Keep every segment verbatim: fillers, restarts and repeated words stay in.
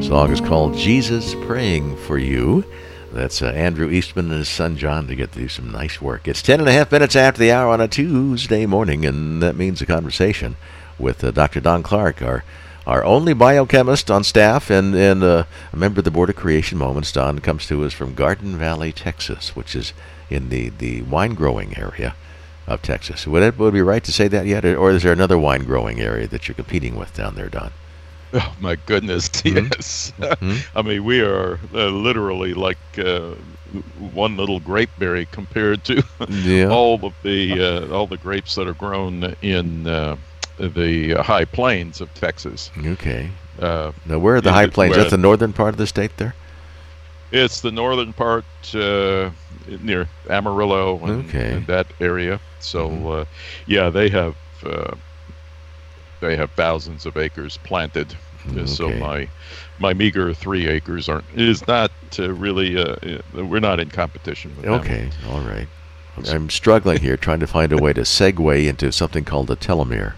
song is called Jesus Praying for You. That's uh, Andrew Eastman and his son John to get to do some nice work. It's ten and a half minutes after the hour on a Tuesday morning, and that means a conversation with uh, Doctor Don Clark, our our only biochemist on staff and, and uh, a member of the Board of Creation Moments. Don comes to us from Garden Valley, Texas, which is in the, the wine-growing area of Texas. Would it, would it be right to say that yet, or is there another wine-growing area that you're competing with down there, Don? Oh, my goodness, mm-hmm. yes. Mm-hmm. I mean, we are uh, literally like uh, one little grapeberry compared to yeah. all of the uh, all the grapes that are grown in uh, the high plains of Texas. Okay. Uh, now, where are the high plains? Is that the northern part of the state there? It's the northern part uh, near Amarillo and, okay. and that area. So, mm-hmm. uh, yeah, they have... Uh, They have thousands of acres planted, okay. so my my meager three acres aren't is not uh, really. Uh, we're not in competition with them. Okay, all right. I'm struggling here, trying to find a way to segue into something called a telomere.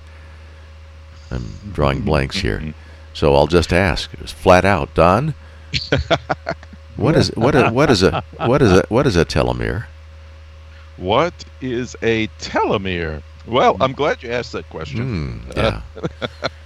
I'm drawing blanks here, so I'll just ask, flat out, Don. What is what is what is a what is a what is a telomere? What is a telomere? Well, I'm glad you asked that question. Mm, yeah. Uh,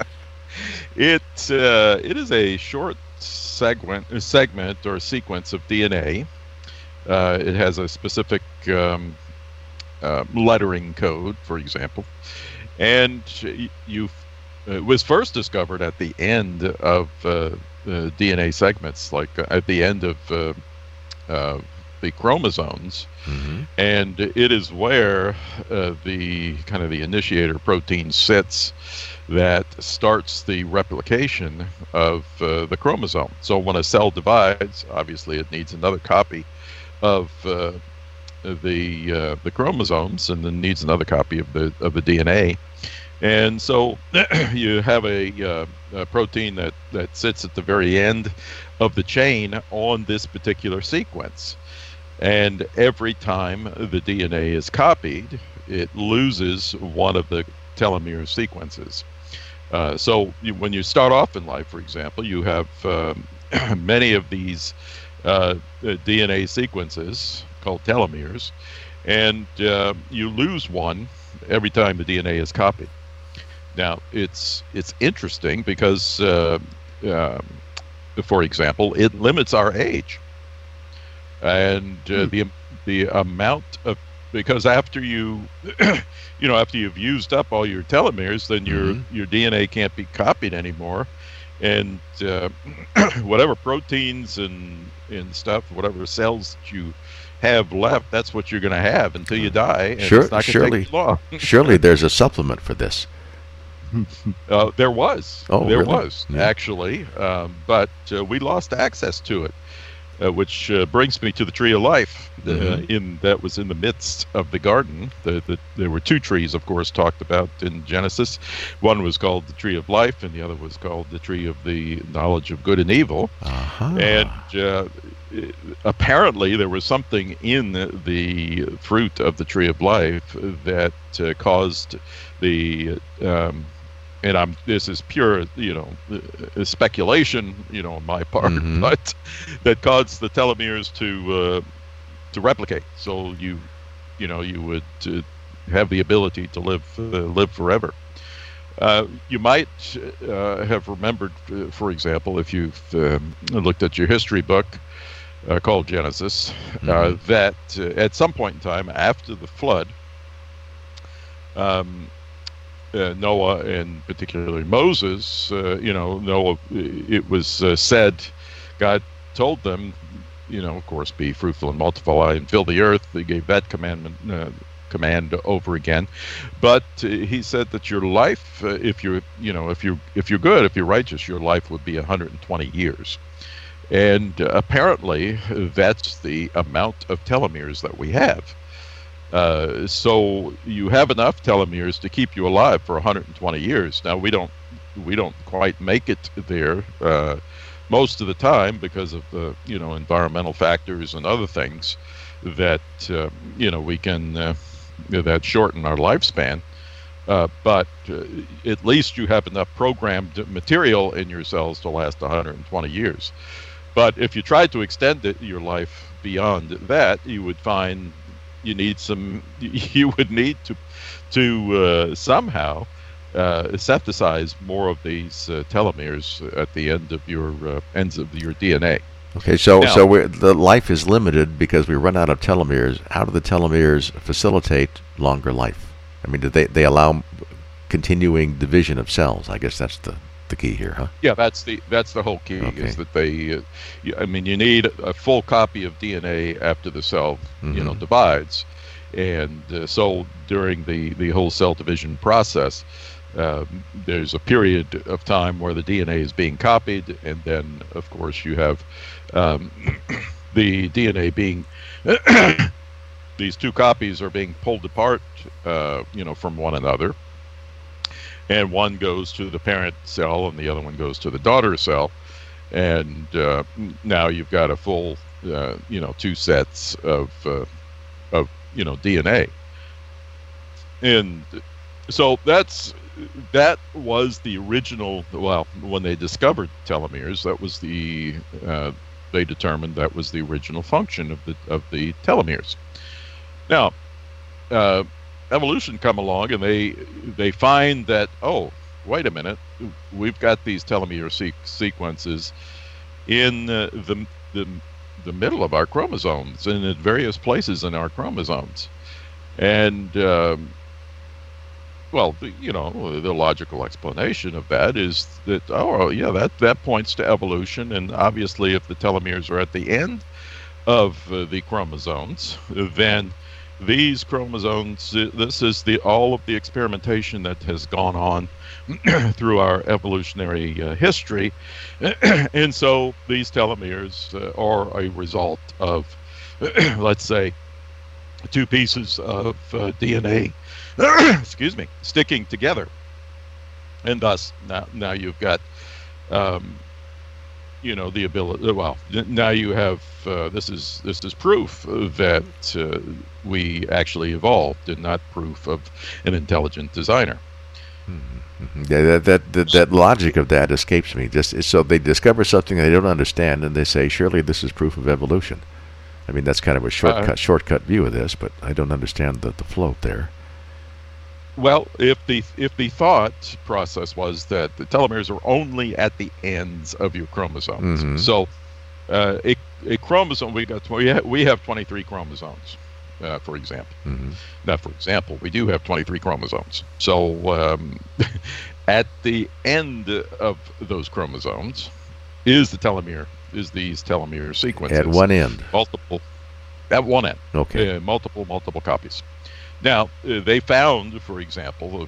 it uh, it is a short segment, segment or sequence of D N A. Uh, it has a specific um, uh, lettering code, for example, and you it was first discovered at the end of uh, uh, D N A segments, like uh, at the end of uh, uh, the chromosomes, mm-hmm. and it is where uh, the kind of the initiator protein sits that starts the replication of uh, the chromosome. So when a cell divides, obviously it needs another copy of uh, the uh, the chromosomes, and then needs another copy of the of the D N A. And so you have a, uh, a protein that that sits at the very end of the chain on this particular sequence. And every time the D N A is copied, it loses one of the telomere sequences. Uh, so you, when you start off in life, for example, you have um, many of these uh, D N A sequences called telomeres, and uh, you lose one every time the D N A is copied. Now, it's it's interesting because, uh, um, for example, it limits our age. And uh, the the amount of, because after you, you know, after you've used up all your telomeres, then your mm-hmm. your D N A can't be copied anymore, and uh, whatever proteins and and stuff, whatever cells that you have left, that's what you're going to have until you die. And sure, it's not surely, take long. surely there's a supplement for this. Uh, there was, oh, there really? was yeah. actually, um, but uh, we lost access to it. Uh, which uh, brings me to the tree of life. Uh, mm-hmm. In that was in the midst of the garden. The, the, there were two trees, of course, talked about in Genesis. One was called the tree of life, and the other was called the tree of the knowledge of good and evil. Uh-huh. And uh, apparently, there was something in the, the fruit of the tree of life that uh, caused the um, and I'm this is pure, you know, uh, speculation, you know, on my part, mm-hmm. but that caused the telomeres to uh, to replicate. So you, you know, you would uh, have the ability to live uh, live forever. Uh, you might uh, have remembered, uh, for example, if you've um, looked at your history book uh, called Genesis, mm-hmm. uh, that uh, at some point in time after the flood, um, Uh, Noah and particularly Moses, uh, you know, Noah, it was uh, said, God told them, you know, of course, be fruitful and multiply and fill the earth. He gave that commandment, uh, command over again. But uh, he said that your life, uh, if you're, you know, if you're, if you're good, if you're righteous, your life would be one hundred twenty years. And uh, apparently that's the amount of telomeres that we have. Uh, so you have enough telomeres to keep you alive for one hundred twenty years. Now we don't we don't quite make it there uh, most of the time because of the you know environmental factors and other things that uh, you know we can uh, that shorten our lifespan. Uh, but uh, at least you have enough programmed material in your cells to last one hundred twenty years. But if you tried to extend it, your life beyond that, you would find you need some. You would need to to uh, somehow uh, synthesize more of these uh, telomeres at the end of your uh, ends of your D N A. Okay, so Now, so we're, the life is limited because we run out of telomeres. How do the telomeres facilitate longer life? I mean, do they they allow continuing division of cells? I guess that's the, the key here, huh? Yeah, that's the that's the whole key. Okay. Is that they? Uh, you- I mean, you need a full copy of D N A after the cell, you know, Mhm. divides, and uh, so during the the whole cell division process, um, there's a period of time where the D N A is being copied, and then of course you have um, the D N A being these two copies are being pulled apart, uh, you know, from one another. And one goes to the parent cell and the other one goes to the daughter cell. And uh, now you've got a full, uh, you know, two sets of, uh, of, you know, D N A. And so that's, that was the original, well, when they discovered telomeres, that was the, uh, they determined that was the original function of the, of the telomeres. Now, uh, evolution come along and they they find that, oh, wait a minute, we've got these telomere se- sequences in uh, the, the the middle of our chromosomes and at various places in our chromosomes, and um, well, the, you know, the logical explanation of that is that, oh yeah, that that points to evolution, and obviously if the telomeres are at the end of uh, the chromosomes, then these chromosomes, this is the all of the experimentation that has gone on through our evolutionary uh, history. And so these telomeres uh, are a result of, let's say, two pieces of uh, D N A, excuse me, sticking together. And thus, now, now you've got, um, you know, the ability, well, now you have, uh, this is this is proof that uh, we actually evolved and not proof of an intelligent designer. Mm-hmm. Yeah, that, that that that logic of that escapes me. Just so they discover something they don't understand, and they say, surely this is proof of evolution. I mean, that's kind of a shortcut uh, shortcut view of this, but I don't understand the, the float there. Well, if the if the thought process was that the telomeres are only at the ends of your chromosomes, mm-hmm. so uh, a, a chromosome, we got we have, we have twenty-three chromosomes, uh, for example. Mm-hmm. Now, for example, we do have twenty-three chromosomes. So um, at the end of those chromosomes is the telomere, is these telomere sequences. At one end. Multiple, at one end. Okay. Uh, multiple, multiple copies. Now, uh, they found, for example,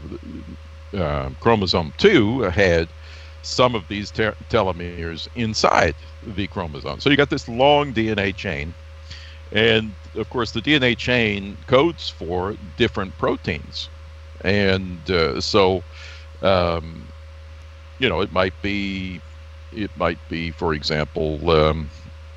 uh, chromosome two had some of these te- telomeres inside the chromosome. So you got this long D N A chain. And, of course, the D N A chain codes for different proteins. And uh, so, um, you know, it might be, it might be, for example, um,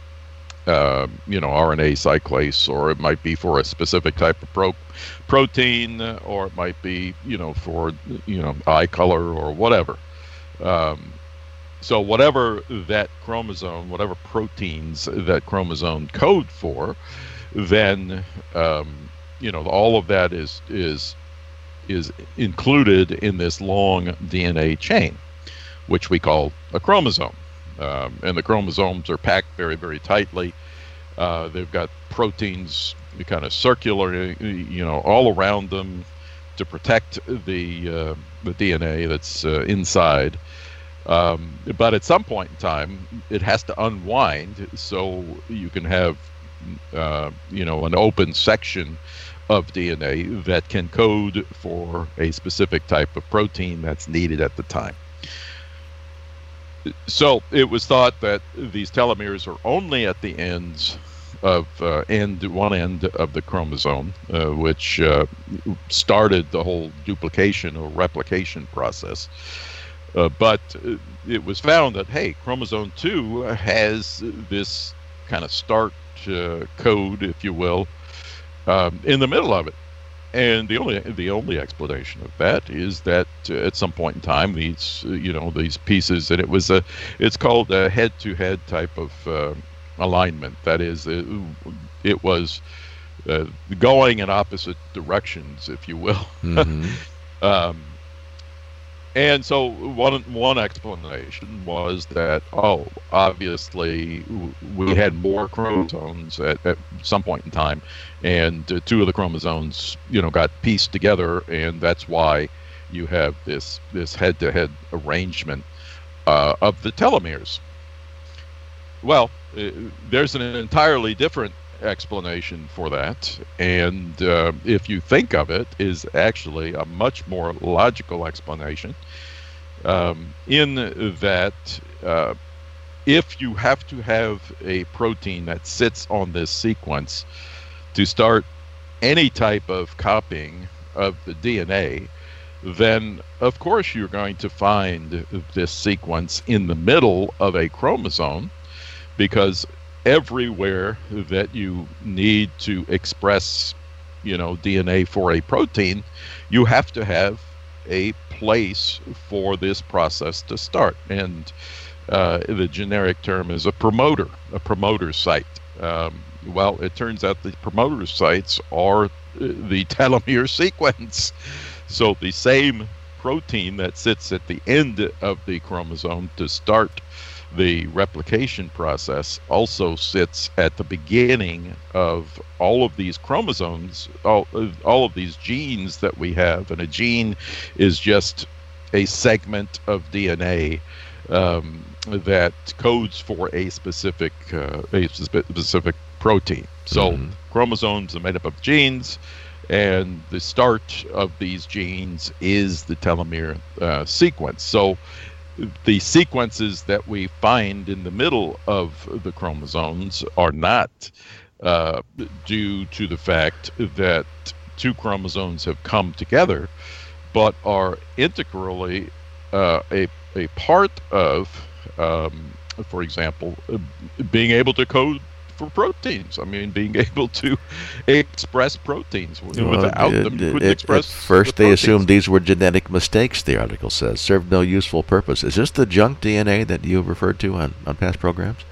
Uh, you know, R N A cyclase, or it might be for a specific type of pro- protein, or it might be, you know, for, you know, eye color or whatever. Um, so whatever that chromosome, whatever proteins that chromosome code for, then, um, you know, all of that is is is included in this long D N A chain, which we call a chromosome. Um, and the chromosomes are packed very, very tightly. Uh, they've got proteins kind of circular, you know, all around them to protect the uh, the D N A that's uh, inside. Um, but at some point in time, it has to unwind so you can have, uh, you know, an open section of D N A that can code for a specific type of protein that's needed at the time. So it was thought that these telomeres are only at the ends of uh, end one end of the chromosome, uh, which uh, started the whole duplication or replication process. Uh, but it was found that, hey, chromosome two has this kind of start uh, code, if you will, um, in the middle of it. And the only the only explanation of that is that uh, at some point in time, these uh, you know these pieces, and it was a it's called a head-to-head type of uh, alignment. That is, it, it was uh, going in opposite directions, if you will. Mm-hmm. um, and so one one explanation was that, oh, obviously we had more chromosomes at, at some point in time, and uh, two of the chromosomes, you know, got pieced together, and that's why you have this this head-to-head arrangement uh, of the telomeres. Well, uh, there's an entirely different explanation for that, and uh, if you think of it, is actually a much more logical explanation, um, in that uh, if you have to have a protein that sits on this sequence to start any type of copying of the D N A, then of course you're going to find this sequence in the middle of a chromosome, because everywhere that you need to express, you know, D N A for a protein, you have to have a place for this process to start. And uh, the generic term is a promoter, a promoter site. Um, well, it turns out the promoter sites are the telomere sequence. So the same protein that sits at the end of the chromosome to start the replication process also sits at the beginning of all of these chromosomes, all, all of these genes that we have. And a gene is just a segment of D N A um, that codes for a specific uh, a specific protein. So mm-hmm. chromosomes are made up of genes, and the start of these genes is the telomere uh, sequence. So the sequences that we find in the middle of the chromosomes are not uh, due to the fact that two chromosomes have come together, but are integrally uh, a, a part of, um, for example, uh, being able to code for proteins. I mean, being able to express proteins. Well, without it, them, you it, couldn't it, express At first, the they proteins. assumed these were genetic mistakes, the article says. Served no useful purpose. Is this the junk D N A that you referred to on, on past programs?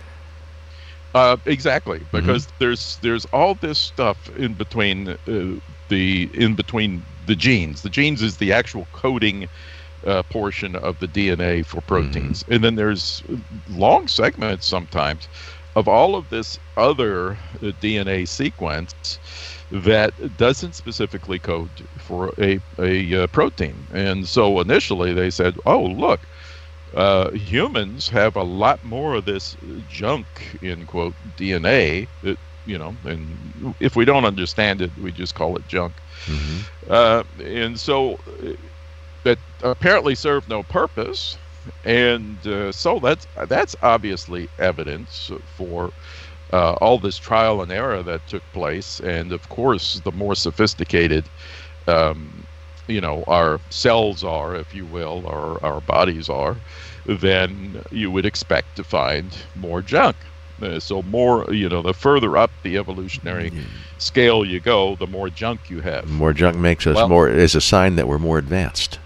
Uh, exactly, because Mm-hmm. there's there's all this stuff in between uh, the in between the genes. The genes is the actual coding uh, portion of the D N A for proteins, mm-hmm. and then there's long segments sometimes of all of this other uh, D N A sequence that doesn't specifically code for a a uh, protein. And so initially they said, "Oh, look, uh, humans have a lot more of this junk," in quote, D N A. That, you know, and if we don't understand it, we just call it junk. Mm-hmm. Uh, and so that apparently served no purpose. And uh, so that's that's obviously evidence for uh, all this trial and error that took place. And of course, the more sophisticated, um, you know, our cells are, if you will, or our bodies are, then you would expect to find more junk. Uh, so more, you know, the further up the evolutionary mm-hmm. scale you go, the more junk you have. More junk makes us well, more is a sign that we're more advanced.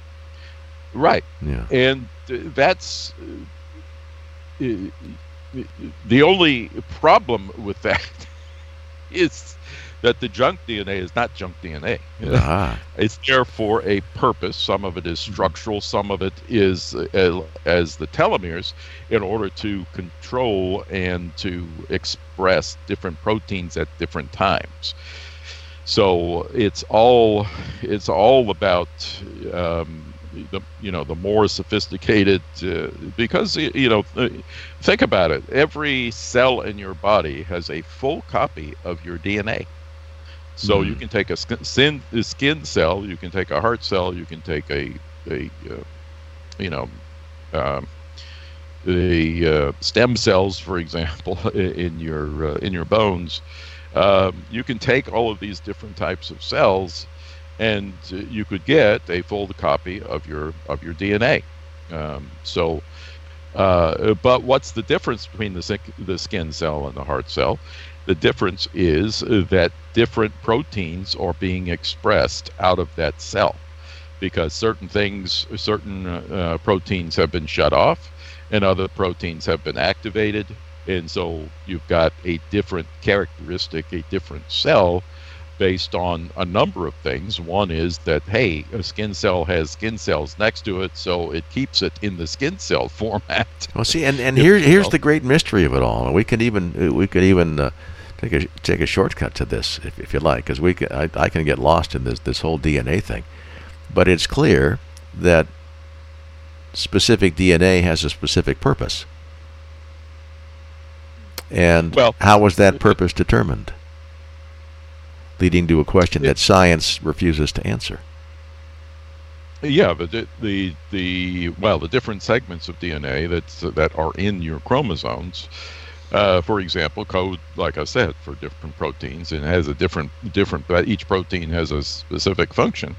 Right. Yeah. And that's uh, the only problem with that is that the junk D N A is not junk D N A. Uh-huh. It's there for a purpose. Some of it is structural. Some of it is uh, as the telomeres, in order to control and to express different proteins at different times. So it's all it's all about um, the you know the more sophisticated uh, because you know think about it. Every cell in your body has a full copy of your D N A. So mm. you can take a skin, a skin cell, you can take a heart cell, you can take a a uh, you know um, the uh, stem cells, for example, in your uh, in your bones. Um, you can take all of these different types of cells, and uh, you could get a full copy of your of your D N A. Um, so, uh, but what's the difference between the the skin cell and the heart cell? The difference is that different proteins are being expressed out of that cell, because certain things, certain uh, proteins have been shut off, and other proteins have been activated, and so you've got a different characteristic, a different cell, based on a number of things. One is that, hey, a skin cell has skin cells next to it, so it keeps it in the skin cell format. Well, see, and, and here, here's the great mystery of it all. We can even we could even uh, take a take a shortcut to this, if, if you like, because we can, I, I can get lost in this this whole D N A thing. But it's clear that specific D N A has a specific purpose. And well, how was that purpose determined? Leading to a question that science refuses to answer. Yeah, but the, the the well, the different segments of D N A that's that are in your chromosomes, uh, for example, code, like I said, for different proteins, and has a different different. Each protein has a specific function.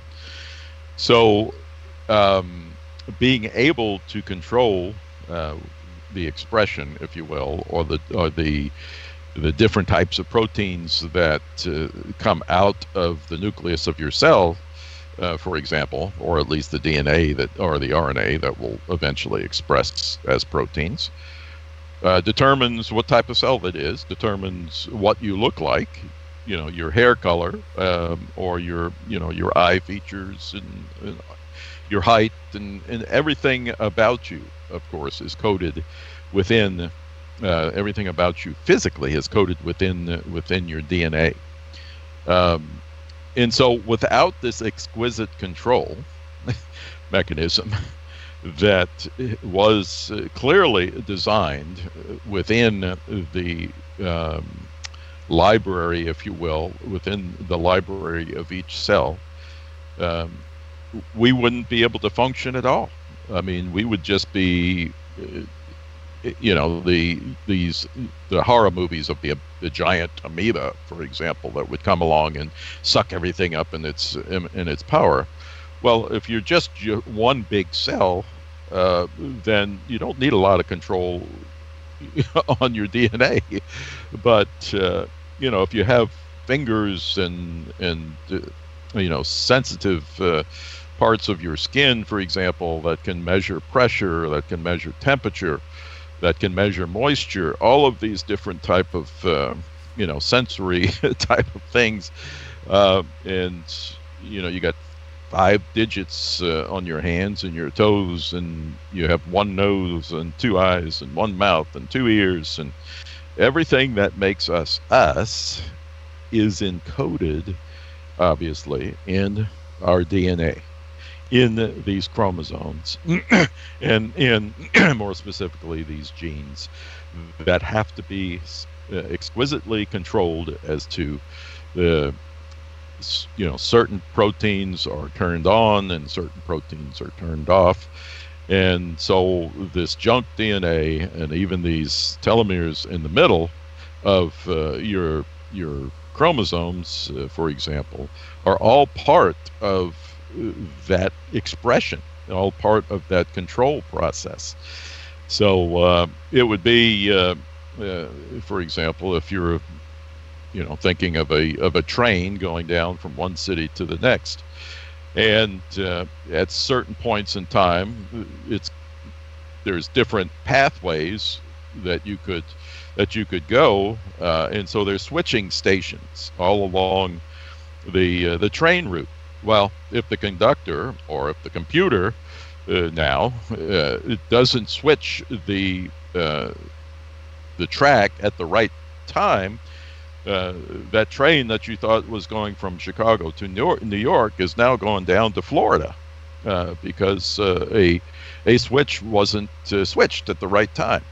So, um, being able to control uh, the expression, if you will, or the or the the different types of proteins that uh, come out of the nucleus of your cell, uh, for example, or at least the D N A that or the R N A that will eventually express as proteins, uh, determines what type of cell it is, determines what you look like, you know, your hair color, um, or your, you know, your eye features, and, and your height, and, and everything about you, of course, is coded within. Uh, everything about you physically is coded within uh, within your D N A, um, and so without this exquisite control mechanism that was uh, clearly designed within the um, library, if you will, within the library of each cell, um, we wouldn't be able to function at all. I mean, we would just be. Uh, You know, the these the horror movies of the the giant amoeba, for example, that would come along and suck everything up in its in, in its power. Well, if you're just one big cell, uh, then you don't need a lot of control on your D N A. But uh, you know, if you have fingers and and uh, you know sensitive uh, parts of your skin, for example, that can measure pressure, that can measure temperature, that can measure moisture, all of these different type of, uh, you know, sensory type of things. Uh, and, you know, you got five digits uh, on your hands and your toes, and you have one nose and two eyes and one mouth and two ears, and everything that makes us us is encoded, obviously, in our D N A, in these chromosomes, and in more specifically these genes that have to be uh, exquisitely controlled as to the, you know, certain proteins are turned on and certain proteins are turned off. And so this junk D N A and even these telomeres in the middle of uh, your your chromosomes, uh, for example, are all part of that expression, all part of that control process. So uh, it would be, uh, uh, for example, if you're, you know, thinking of a of a train going down from one city to the next, and uh, at certain points in time, it's there's different pathways that you could that you could go, uh, and so there's switching stations all along the uh, the train route. Well, if the conductor or if the computer uh, now uh, it doesn't switch the uh, the track at the right time, uh, that train that you thought was going from Chicago to New York is now going down to Florida uh, because uh, a a switch wasn't uh, switched at the right time.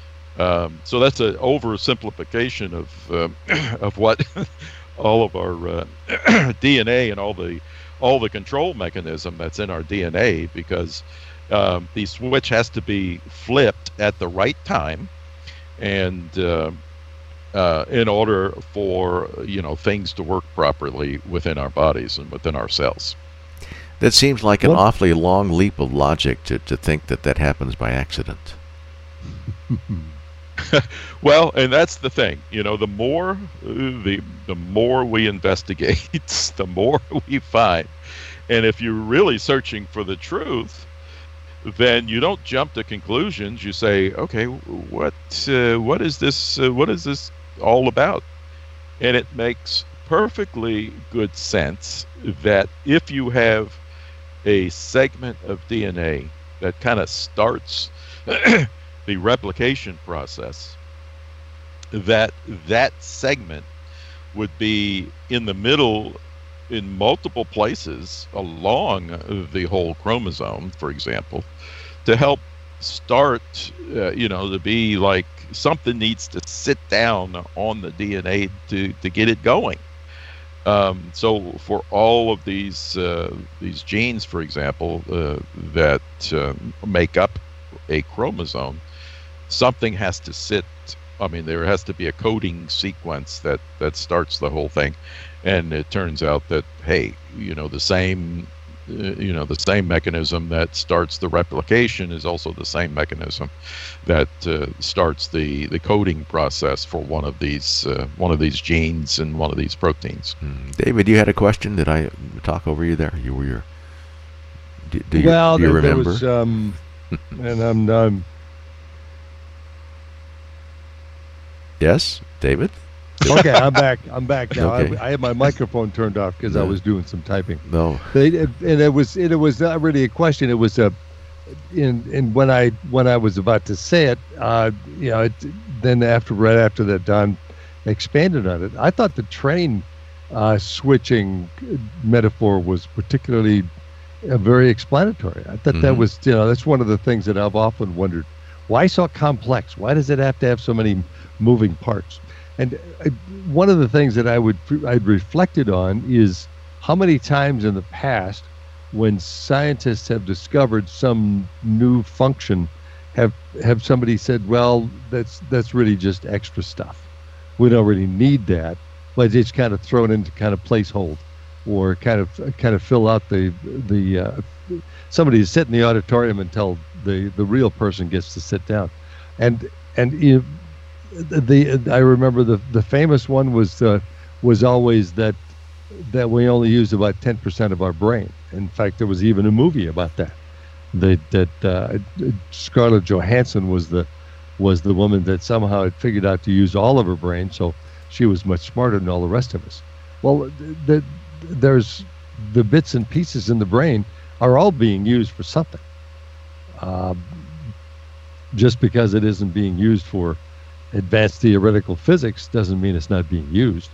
Um, so that's an oversimplification of uh, of what all of our uh, D N A and all the all the control mechanism that's in our D N A, because um, the switch has to be flipped at the right time, and uh, uh, in order for, you know, things to work properly within our bodies and within our cells. That seems like an Well, awfully long leap of logic to, to think that that happens by accident. Well, and that's the thing. You know, the more uh, the the more we investigate, the more we find. And if you're really searching for the truth, then you don't jump to conclusions. You say, okay, what uh, what is this? Uh, what is this all about? And it makes perfectly good sense that if you have a segment of D N A that kind of starts the replication process, that that segment would be in the middle in multiple places along the whole chromosome, for example, to help start, uh, you know, to be like something needs to sit down on the D N A to, to get it going. Um, so for all of these uh, these genes, for example, uh, that uh, make up a chromosome, something has to sit. I mean, there has to be a coding sequence that, that starts the whole thing. And it turns out that, hey, you know, the same, uh, you know, the same mechanism that starts the replication is also the same mechanism that uh, starts the, the coding process for one of these uh, one of these genes and one of these proteins. Hmm. David, you had a question. Did I talk over you there? You were your. Do, do you, well, do you there, remember? there was, um, and I'm, I'm. Yes, David. Okay, I'm back. I'm back now. Okay. I, I had my microphone turned off because I was doing some typing. No. They, and it was it was not really a question. It was a, in in when I when I was about to say it, uh, you know, it, then after right after that, Don expanded on it. I thought the train uh, switching metaphor was particularly uh, very explanatory. I thought mm-hmm. that was, you know, that's one of the things that I've often wondered. Why so complex? Why does it have to have so many moving parts? And one of the things that I would I'd reflected on is how many times in the past, when scientists have discovered some new function, have have somebody said, "Well, that's that's really just extra stuff. We don't really need that," but it's kind of thrown into kind of placehold, or kind of kind of fill out the the uh, somebody to sit in the auditorium until the the real person gets to sit down, and and you. The I remember the the famous one was uh, was always that that we only use about ten percent of our brain. In fact, there was even a movie about that. That that uh, Scarlett Johansson was the was the woman that somehow had figured out to use all of her brain, so she was much smarter than all the rest of us. Well, the, there's the bits and pieces in the brain are all being used for something. Uh, just because it isn't being used for advanced theoretical physics doesn't mean it's not being used.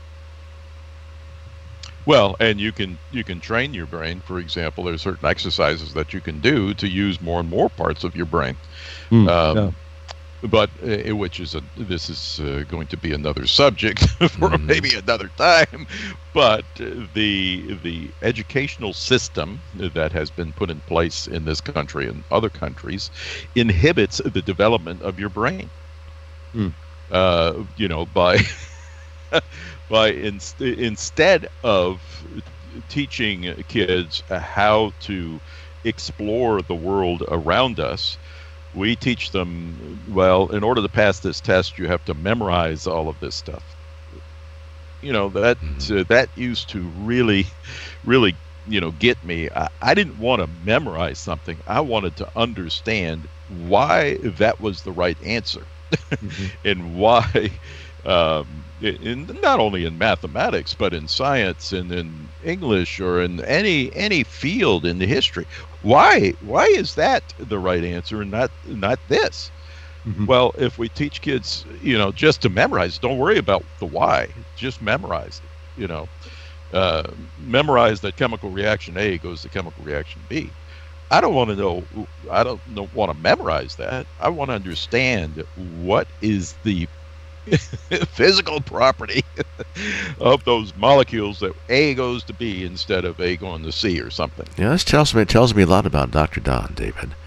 Well, and you can you can train your brain. For example, there's certain exercises that you can do to use more and more parts of your brain. Mm, um, yeah. But uh, which is a this is uh, going to be another subject for mm-hmm. maybe another time. But uh, the the educational system that has been put in place in this country and other countries inhibits the development of your brain. Mm. Uh, you know, by by in, instead of teaching kids how to explore the world around us, we teach them, well, in order to pass this test, you have to memorize all of this stuff. You know, that mm. uh, that used to really, really, you know, get me. I, I didn't want to memorize something. I wanted to understand why that was the right answer. Mm-hmm. And why, um, in, not only in mathematics, but in science and in English or in any any field in the history, why why is that the right answer and not not this? Mm-hmm. Well, if we teach kids, you know, just to memorize, don't worry about the why, just memorize it. You know, uh, memorize that chemical reaction A goes to chemical reaction B. I don't want to know. I don't know, want to memorize that. I want to understand what is the physical property of those molecules that A goes to B instead of A going to C or something. Yeah, this tells me it tells me a lot about Doctor Don, David.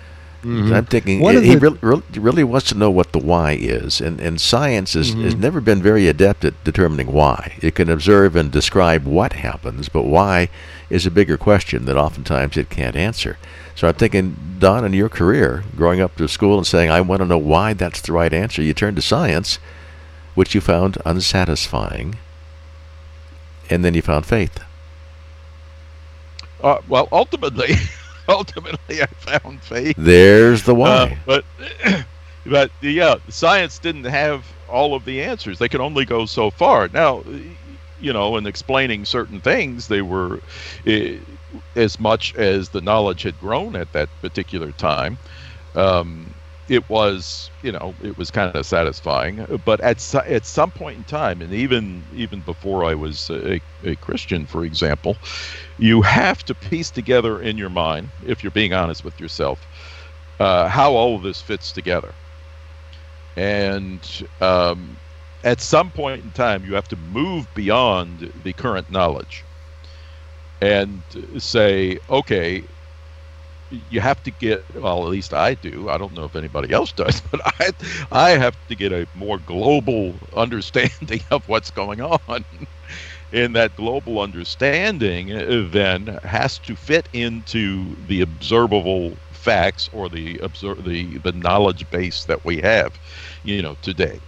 Mhm. I'm thinking One he, of he the- really, really, really wants to know what the why is, and, and science has, Mhm. has never been very adept at determining why. It can observe and describe what happens, but why is a bigger question that oftentimes it can't answer. So I'm thinking, Don, in your career, growing up to school and saying, I want to know why that's the right answer, you turned to science, which you found unsatisfying, and then you found faith. Uh, well, ultimately, ultimately, I found faith. There's the Uh, why. but, but yeah, science didn't have all of the answers. They could only go so far. Now, you know, in explaining certain things, they were, eh, as much as the knowledge had grown at that particular time, um, it was, you know, it was kind of satisfying. But at so- at some point in time, and even even before I was a, a Christian, for example, you have to piece together in your mind, if you're being honest with yourself, uh, how all of this fits together. And um, at some point in time, you have to move beyond the current knowledge and say, okay, you have to get, well, at least I do. I don't know if anybody else does, but I, I have to get a more global understanding of what's going on. And that global understanding uh, then has to fit into the observable facts or the observe the the knowledge base that we have, you know, today.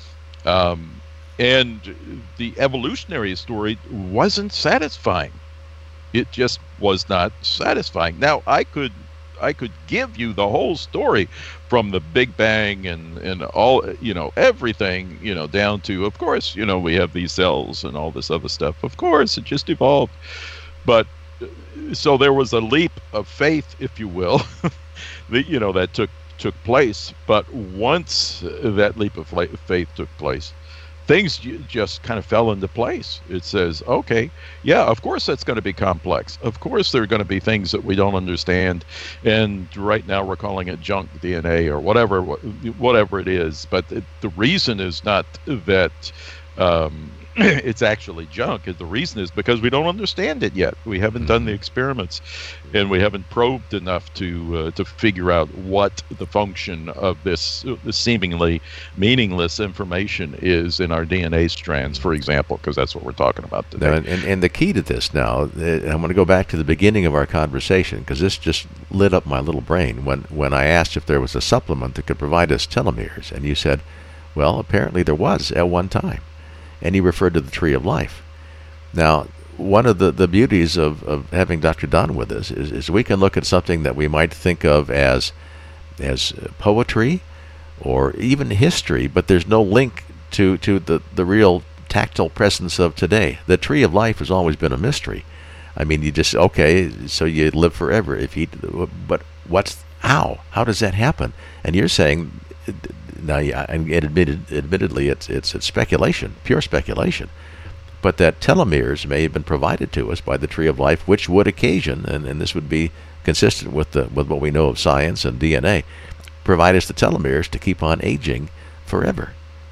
Um, and the evolutionary story wasn't satisfying. It just was not satisfying. Now, I could I could give you the whole story from the Big Bang and, and all, you know, everything, you know, down to, of course, you know, we have these cells and all this other stuff. Of course, it just evolved. But so there was a leap of faith, if you will, that, you know, that took took place. But once that leap of faith took place, things just kind of fell into place. It says, okay, yeah, of course that's going to be complex. Of course there are going to be things that we don't understand, and right now we're calling it junk D N A or whatever, whatever it is. But the, the reason is not that um, it's actually junk. The reason is because we don't understand it yet. We haven't done the experiments, and we haven't probed enough to uh, to figure out what the function of this, this seemingly meaningless information is in our D N A strands, for example, because that's what we're talking about today. Now, and, and the key to this now, uh, I'm going to go back to the beginning of our conversation, because this just lit up my little brain when, when I asked if there was a supplement that could provide us telomeres, and you said, well, apparently there was at one time. And he referred to the tree of life. Now, one of the, the beauties of, of having Doctor Don with us is, is we can look at something that we might think of as as poetry or even history, but there's no link to, to the, the real tactile presence of today. The tree of life has always been a mystery. I mean, you just, okay, so you live forever. If you, but what's, how? How does that happen? And you're saying, now, yeah, and admitted, admittedly, it's, it's it's speculation, pure speculation, but that telomeres may have been provided to us by the tree of life, which would occasion, and, and this would be consistent with the with what we know of science and D N A, provide us the telomeres to keep on aging forever.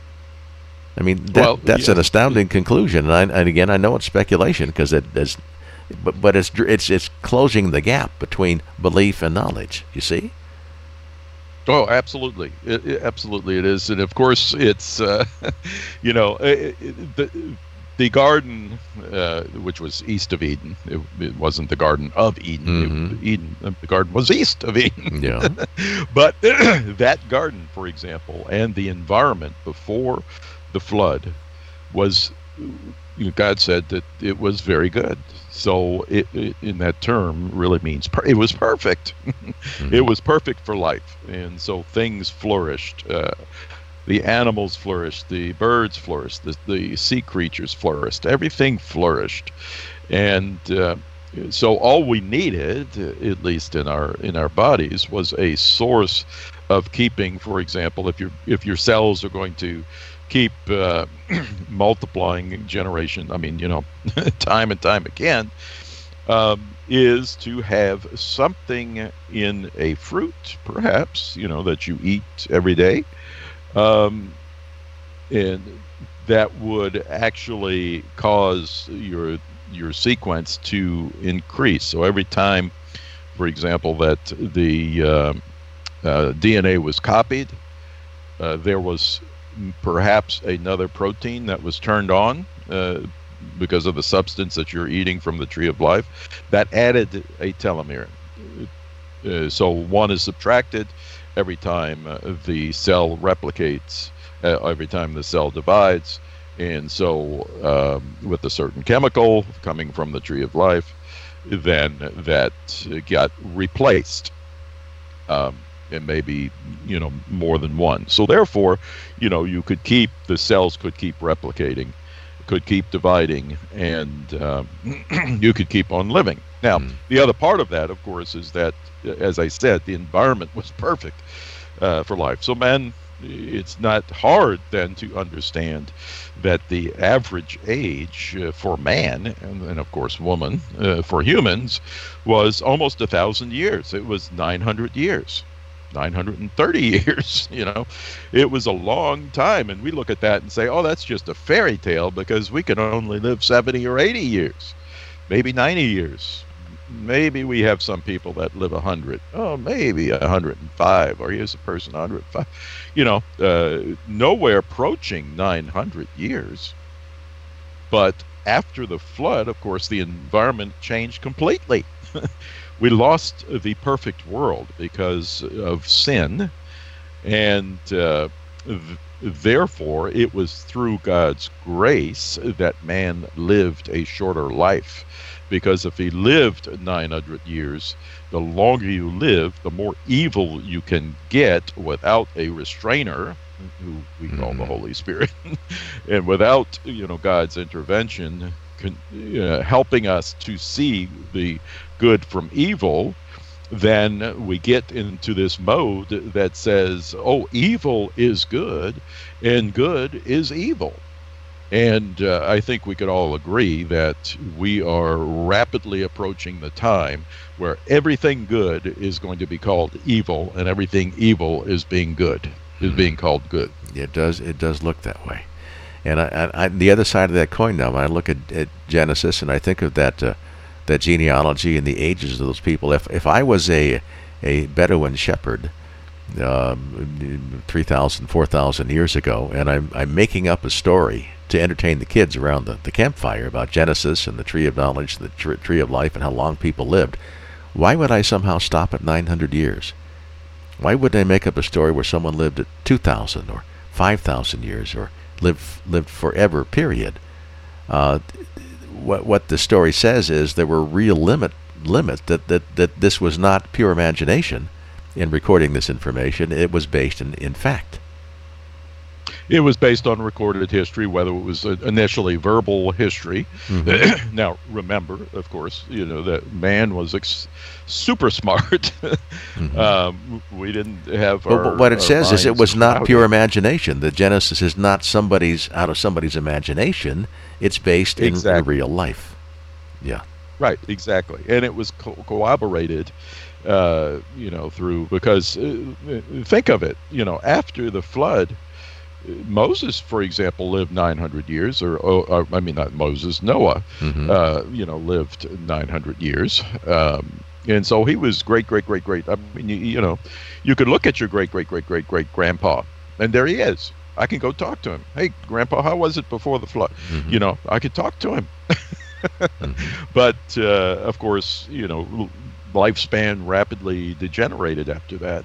I mean, that, Well, that's yeah. an astounding conclusion, and, I, and again, I know it's speculation because it is, but but it's it's it's closing the gap between belief and knowledge. You see. Oh, absolutely, it, it, absolutely, it is, and of course, it's uh, you know, it, it, the the garden, uh, which was east of Eden. It, it wasn't the Garden of Eden. Mhm. It, Eden, the garden was east of Eden. Yeah. But that garden, for example, and the environment before the flood was, you know, God said that it was very good. So it, it, in that term really means per- it was perfect. Mm-hmm. It was perfect for life. And so things flourished. Uh, the animals flourished. The birds flourished. The, the sea creatures flourished. Everything flourished. And uh, so all we needed, at least in our in our bodies, was a source of keeping, for example, if your if your cells are going to keep uh, multiplying generation, I mean, you know, time and time again, um, is to have something in a fruit, perhaps, you know, that you eat every day, um, and that would actually cause your your sequence to increase. So every time, for example, that the uh, uh, D N A was copied. Uh, there was perhaps another protein that was turned on uh, because of the substance that you're eating from the tree of life that added a telomere. Uh, so one is subtracted every time uh, the cell replicates, uh, every time the cell divides. And so um, with a certain chemical coming from the tree of life, then that got replaced. Um, and maybe, you know, more than one. So therefore, you know, you could keep, the cells could keep replicating, could keep dividing, and um, you could keep on living. Now, mm. the other part of that, of course, is that, as I said, the environment was perfect uh, for life. So man, it's not hard then to understand that the average age uh, for man, and, and of course woman, uh, for humans, was almost a thousand years. It was nine hundred years. nine hundred thirty years, you know. It was a long time, and we look at that and say, oh, that's just a fairy tale because we can only live seventy or eighty years, maybe ninety years. Maybe we have some people that live one hundred. Oh, maybe one hundred five, or here's a person one hundred five. You know, uh, nowhere approaching nine hundred years. But after the flood, of course, the environment changed completely. We lost the perfect world because of sin, and uh, th- therefore it was through God's grace that man lived a shorter life. Because if he lived nine hundred years, the longer you live, the more evil you can get without a restrainer, who we call mm-hmm. the Holy Spirit, and without, you know, God's intervention, con- uh, helping us to see the good from evil, then we get into this mode that says, oh, evil is good and good is evil. And uh, I think we could all agree that we are rapidly approaching the time where everything good is going to be called evil, and everything evil is being good, is mm-hmm. being called good. It does. It does look that way. And I, I, the other side of that coin now, when I look at, at Genesis and I think of that uh, that genealogy and the ages of those people, if if I was a a Bedouin shepherd um, three thousand, four thousand years ago, and I'm I'm making up a story to entertain the kids around the, the campfire about Genesis and the tree of knowledge, the tr- tree of life, and how long people lived, why would I somehow stop at nine hundred years? Why wouldn't I make up a story where someone lived at two thousand or five thousand years or lived lived forever, period? Uh, what what the story says is there were real limit limits, that, that, that this was not pure imagination in recording this information. It was based in, in fact. It was based on recorded history, whether it was initially verbal history. Mm-hmm. Now, remember, of course, you know, that man was ex- super smart. mm-hmm. um, we didn't have but, our, but what it says is it was not clouded. Pure imagination. The Genesis is not somebody's out of somebody's imagination. It's based exactly. in real life. Yeah. Right, exactly. And it was co- corroborated, uh, you know, through, because uh, think of it, you know, after the flood, Moses, for example, lived nine hundred years, or, or I mean, not Moses, Noah, mm-hmm. uh, you know, lived nine hundred years. Um, and so he was great, great, great, great. I mean, you, you know, you could look at your great, great, great, great, great grandpa, and there he is. I can go talk to him. Hey, Grandpa, how was it before the flood? Mm-hmm. You know, I could talk to him. mm-hmm. But, uh, of course, you know, lifespan rapidly degenerated after that.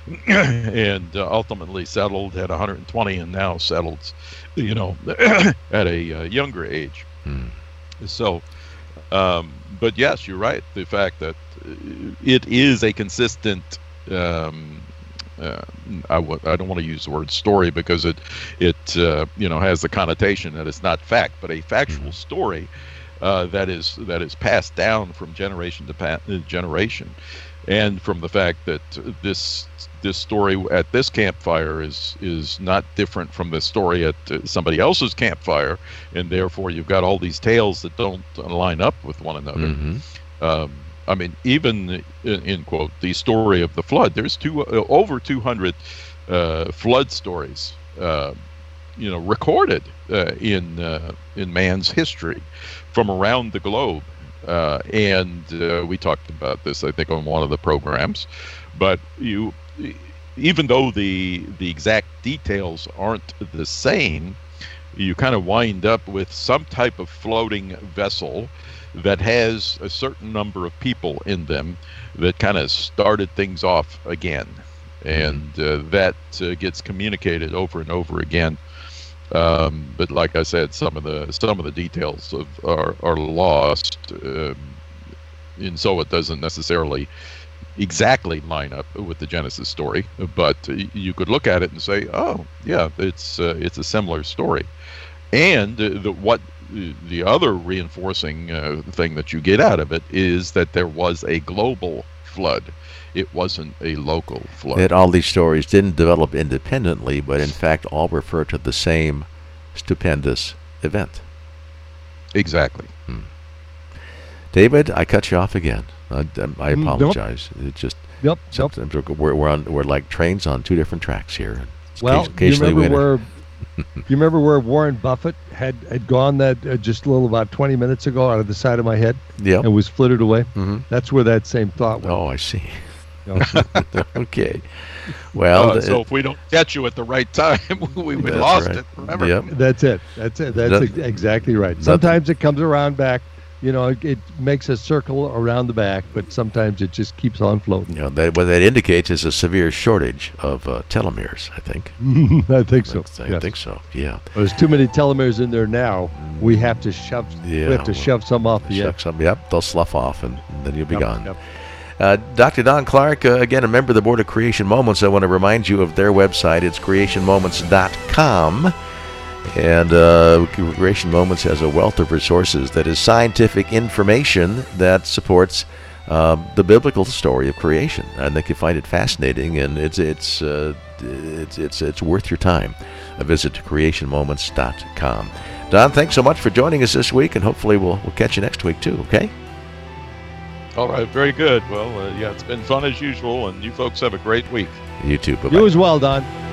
and uh, ultimately settled at one hundred twenty, and now settled, you know, at a uh, younger age. Hmm. So, um, but yes, you're right. The fact that it is a consistent, um, uh, I, w- I don't want to use the word story because it, it uh, you know, has the connotation that it's not fact, but a factual hmm. story uh, that is that is passed down from generation to pa- generation. And from the fact that this this story at this campfire is is not different from the story at uh, somebody else's campfire, and therefore you've got all these tales that don't line up with one another. Mm-hmm. Um, I mean, even in, in quote the story of the flood, there's two uh, over two hundred uh, flood stories, uh, you know, recorded uh, in uh, in man's history from around the globe. Uh, and uh, we talked about this, I think, on one of the programs. But you even though the the exact details aren't the same, you kind of wind up with some type of floating vessel that has a certain number of people in them that kind of started things off again. And uh, that uh, gets communicated over and over again. Um, but like I said, some of the some of the details of are, are lost, um, and so it doesn't necessarily exactly line up with the Genesis story. But you could look at it and say, "Oh, yeah, it's uh, it's a similar story." And uh, the what the other reinforcing uh, thing that you get out of it is that there was a global flood. It wasn't a local flood. That all these stories didn't develop independently, but in fact all refer to the same stupendous event. Exactly. Hmm. David, I cut you off again. I, I apologize. Nope. It just Yep. sometimes Yep. we're we're on we're like trains on two different tracks here. Well, you Occasionally remember we where you remember where Warren Buffett had, had gone that uh, just a little about twenty minutes ago out of the side of my head Yep. and was flitted away? Mhm. That's where that same thought went. Oh, I see. You know? Okay. Well, Uh, so it- if we don't catch you at the right time, we we That's lost right. it forever. Yep. That's it. That's it. That's Nothing- ex- exactly right. nothing- Sometimes it comes around back. You know, it, it makes a circle around the back, but sometimes it just keeps on floating. you know, that, what that indicates is a severe shortage of uh, telomeres, I think. I think so. I yes. think so, yeah. There's too many telomeres in there now. We have to shove. Yeah, we have to well, shove some off the Shuck edge. some, yep, they'll slough off, and, and then you'll be Yep, gone. yep. Uh, Doctor Don Clark, uh, again, a member of the Board of Creation Moments. I want to remind you of their website. It's creation moments dot com. And uh, Creation Moments has a wealth of resources that is scientific information that supports uh, the biblical story of creation. I think you find it fascinating, and it's it's uh, it's it's it's worth your time. A visit to creation moments dot com. Don, thanks so much for joining us this week, and hopefully we'll we'll catch you next week too. Okay. All right, very good. Well, uh, yeah, it's been fun as usual, and you folks have a great week. You too. Bye bye. You as well, Don.